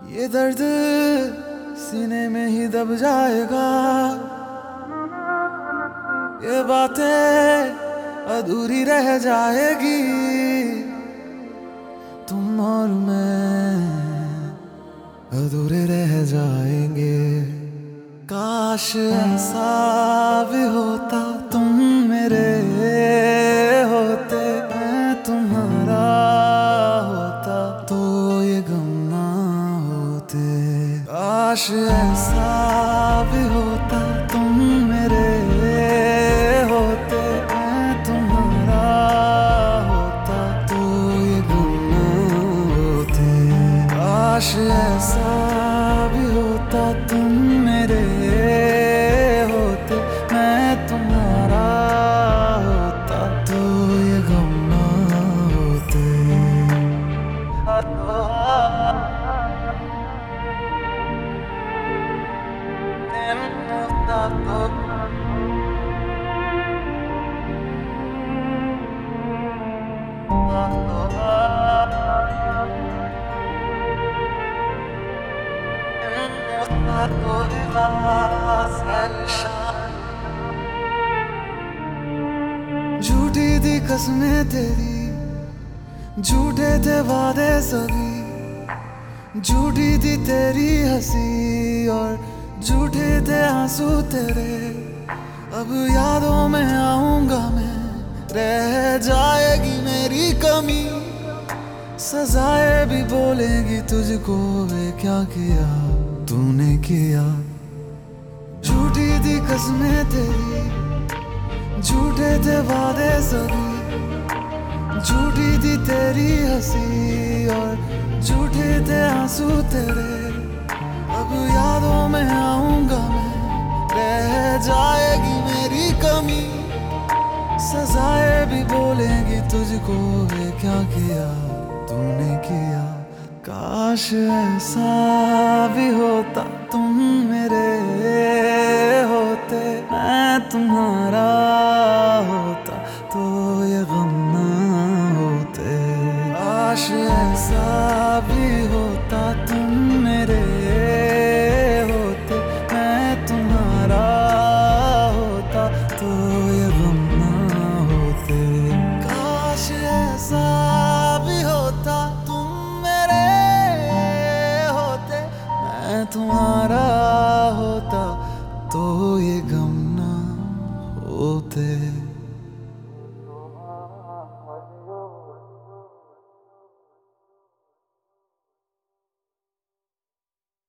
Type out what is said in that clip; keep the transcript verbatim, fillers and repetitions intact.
ये दर्द सीने में ही दब जाएगा, ये बातें अधूरी रह जाएगी। तुम और मैं अधूरे रह जाएंगे। काश ऐसा भी होता, तुम मेरे होते, मैं तुम्हारा होता, तो ये गम ना होते। काश ऐसा भी होता, तुम मेरे होते, मैं तुम्हारा होता, तो ये गम ना होते। काश ऐसा भी होता, तुम मेरे होते, मैं तुम्हारा होता, तो ये गम ना होते। झूठी थी कसमें तेरी, झूठे थे वादे सभी, झूठी थी तेरी हंसी और झूठे थे आंसू तेरे। अब यादों में आऊंगा मैं, रह जाएगी मेरी कमी, सजाएं भी बोलेगी तुझको, वे क्या किया तूने किया। झूठी थी कसमें तेरी, झूठे थे वादे सभी, झूठी थी तेरी हंसी और झूठे थे आंसू तेरे। अब यादों में आऊंगा मैं, रह जाएगी मेरी कमी, सजाएं भी बोलेंगी तुझको, वे क्या किया तूने किया। काश ऐसा भी होता, तुम मेरे होते, मैं तुम्हारा होता, तो ये गम ना होते। काश ऐसा भी होता, तुम मेरे होते, मैं तुम्हारा होता, तो ये गम ना होते। काश ऐसा भी होता, तुम मेरे होते, मैं तुम्हारा